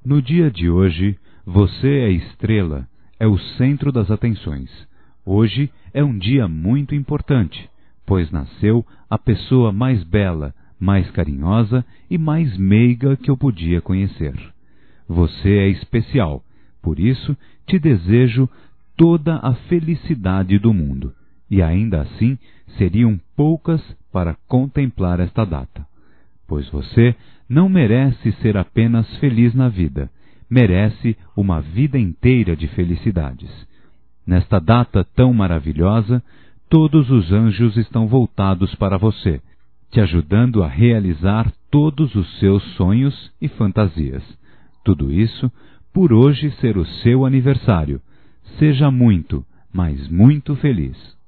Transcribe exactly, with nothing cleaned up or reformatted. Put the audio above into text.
No dia de hoje, você é estrela, é o centro das atenções. Hoje é um dia muito importante, pois nasceu a pessoa mais bela, mais carinhosa e mais meiga que eu podia conhecer. Você é especial, por isso te desejo toda a felicidade do mundo, e ainda assim seriam poucas para contemplar esta data, pois você não merece ser apenas feliz na vida, merece uma vida inteira de felicidades. Nesta data tão maravilhosa, todos os anjos estão voltados para você, te ajudando a realizar todos os seus sonhos e fantasias. Tudo isso por hoje ser o seu aniversário. Seja muito, mas muito feliz.